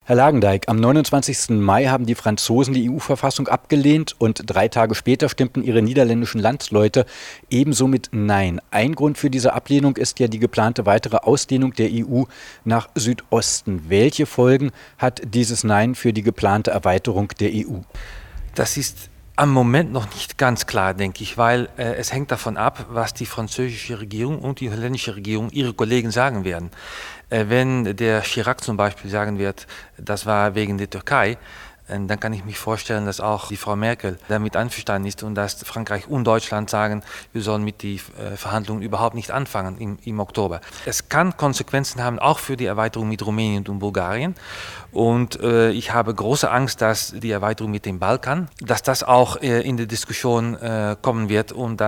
Herr Lagendijk, am 29. Mai haben die Franzosen die EU-Verfassung abgelehnt und 3 Tage später stimmten ihre niederländischen Landsleute ebenso mit Nein. Ein Grund für diese Ablehnung ist ja die geplante weitere Ausdehnung der EU nach Südosten. Welche Folgen hat dieses Nein für die geplante Erweiterung der EU? Das ist am Moment noch nicht ganz klar, denke ich, weil es hängt davon ab, was die französische Regierung und die holländische Regierung ihre Kollegen sagen werden. Wenn der Chirac zum Beispiel sagen wird, das war wegen der Türkei, dann kann ich mich vorstellen, dass auch die Frau Merkel damit einverstanden ist und dass Frankreich und Deutschland sagen, wir sollen mit den Verhandlungen überhaupt nicht anfangen im Oktober. Es kann Konsequenzen haben, auch für die Erweiterung mit Rumänien und Bulgarien. Und ich habe große Angst, dass die Erweiterung mit dem Balkan, dass das auch in der Diskussion kommen wird und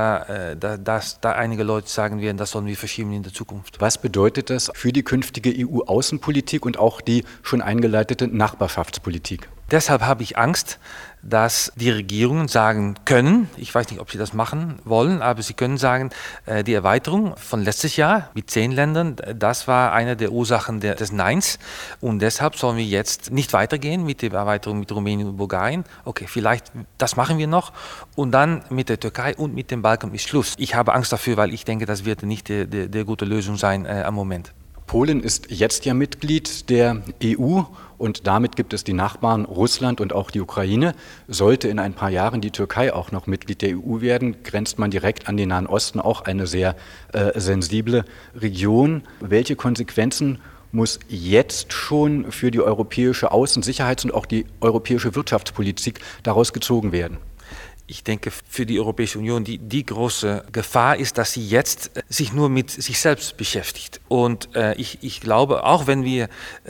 dass da einige Leute sagen werden, das sollen wir verschieben in der Zukunft. Was bedeutet das für die künftige EU-Außenpolitik und auch die schon eingeleitete Nachbarschaftspolitik? Deshalb habe ich Angst, dass die Regierungen sagen können, ich weiß nicht, ob sie das machen wollen, aber sie können sagen, die Erweiterung von letztes Jahr mit 10 Ländern, das war eine der Ursachen des Neins und deshalb sollen wir jetzt nicht weitergehen mit der Erweiterung mit Rumänien und Bulgarien. Okay, vielleicht das machen wir noch und dann mit der Türkei und mit dem Balkan ist Schluss. Ich habe Angst dafür, weil ich denke, das wird nicht der gute Lösung sein am Moment. Polen ist jetzt ja Mitglied der EU und damit gibt es die Nachbarn Russland und auch die Ukraine. Sollte in ein paar Jahren die Türkei auch noch Mitglied der EU werden, grenzt man direkt an den Nahen Osten, auch eine sehr sensible Region. Welche Konsequenzen muss jetzt schon für die europäische Außen-, Sicherheits- und auch die europäische Wirtschaftspolitik daraus gezogen werden? Ich denke, für die Europäische Union die große Gefahr ist, dass sie jetzt sich nur mit sich selbst beschäftigt. Und ich glaube, auch wenn die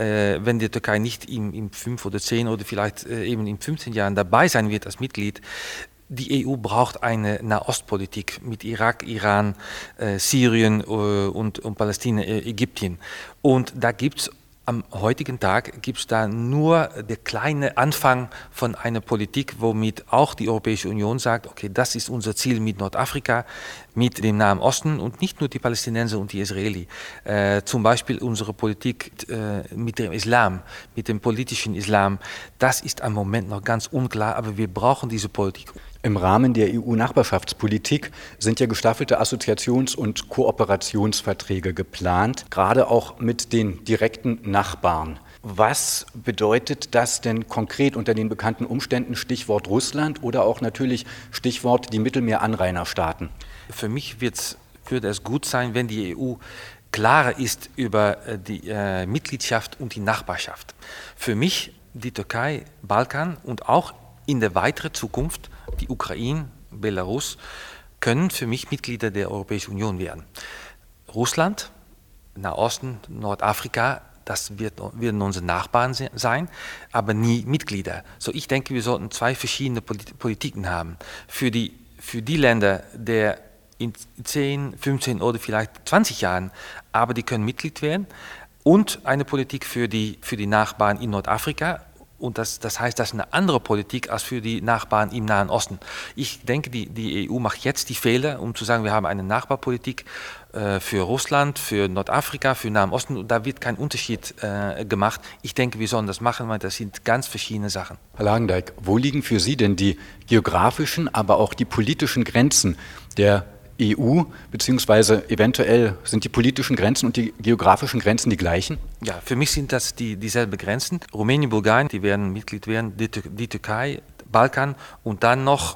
Türkei nicht in 5 oder 10 oder vielleicht eben in 15 Jahren dabei sein wird als Mitglied, die EU braucht eine Nahostpolitik mit Irak, Iran, Syrien und Palästina, Ägypten. Und da gibt es am heutigen Tag gibt es da nur der kleine Anfang von einer Politik, womit auch die Europäische Union sagt, okay, das ist unser Ziel mit Nordafrika, mit dem Nahen Osten und nicht nur die Palästinenser und die Israelis. Zum Beispiel unsere Politik mit dem Islam, mit dem politischen Islam, das ist am Moment noch ganz unklar, aber wir brauchen diese Politik. Im Rahmen der EU-Nachbarschaftspolitik sind ja gestaffelte Assoziations- und Kooperationsverträge geplant, gerade auch mit den direkten Nachbarn. Was bedeutet das denn konkret unter den bekannten Umständen, Stichwort Russland oder auch natürlich Stichwort die Mittelmeeranrainerstaaten? Für mich würde es gut sein, wenn die EU klarer ist über die Mitgliedschaft und die Nachbarschaft. Für mich die Türkei, Balkan und auch in der weiteren Zukunft die Ukraine, Belarus, können für mich Mitglieder der Europäischen Union werden. Russland, Nahosten, Nordafrika, das werden unsere Nachbarn sein, aber nie Mitglieder. So, ich denke, wir sollten 2 verschiedene Politiken haben. Für die Länder, der in 10, 15 oder vielleicht 20 Jahren, aber die können Mitglied werden. Und eine Politik für die Nachbarn in Nordafrika. Und das heißt, das ist eine andere Politik als für die Nachbarn im Nahen Osten. Ich denke, die EU macht jetzt die Fehler, um zu sagen, wir haben eine Nachbarpolitik für Russland, für Nordafrika, für den Nahen Osten. Und da wird kein Unterschied gemacht. Ich denke, wir sollen das machen, weil das sind ganz verschiedene Sachen. Herr Lagendijk, wo liegen für Sie denn die geografischen, aber auch die politischen Grenzen der EU, beziehungsweise eventuell sind die politischen Grenzen und die geografischen Grenzen die gleichen? Ja, für mich sind das dieselben Grenzen. Rumänien, Bulgarien, die werden Mitglied werden, die Türkei, Balkan und dann noch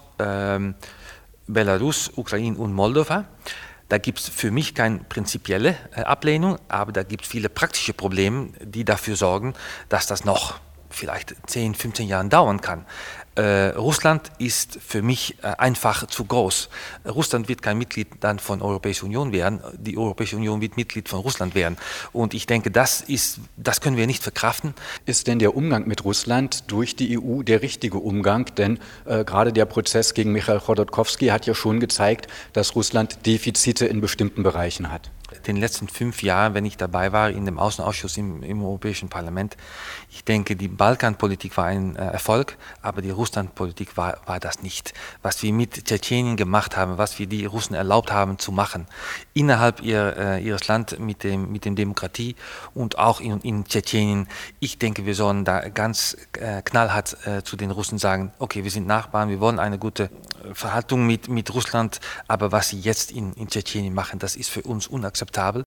Belarus, Ukraine und Moldova. Da gibt es für mich keine prinzipielle Ablehnung, aber da gibt es viele praktische Probleme, die dafür sorgen, dass das noch vielleicht 10, 15 Jahren dauern kann. Russland ist für mich einfach zu groß. Russland wird kein Mitglied dann von der Europäischen Union werden. Die Europäische Union wird Mitglied von Russland werden. Und ich denke, das können wir nicht verkraften. Ist denn der Umgang mit Russland durch die EU der richtige Umgang? Denn gerade der Prozess gegen Michail Chodorkowski hat ja schon gezeigt, dass Russland Defizite in bestimmten Bereichen hat. In den letzten 5 Jahren, wenn ich dabei war in dem Außenausschuss im Europäischen Parlament, ich denke, die Balkanpolitik war ein Erfolg, aber die Russlandpolitik war das nicht. Was wir mit Tschetschenien gemacht haben, was wir die Russen erlaubt haben zu machen, innerhalb ihres Landes mit dem Demokratie und auch in Tschetschenien. Ich denke, wir sollen da ganz knallhart zu den Russen sagen, okay, wir sind Nachbarn, wir wollen eine gute Verhaltung mit Russland, aber was sie jetzt in Tschetschenien machen, das ist für uns unakzeptabel.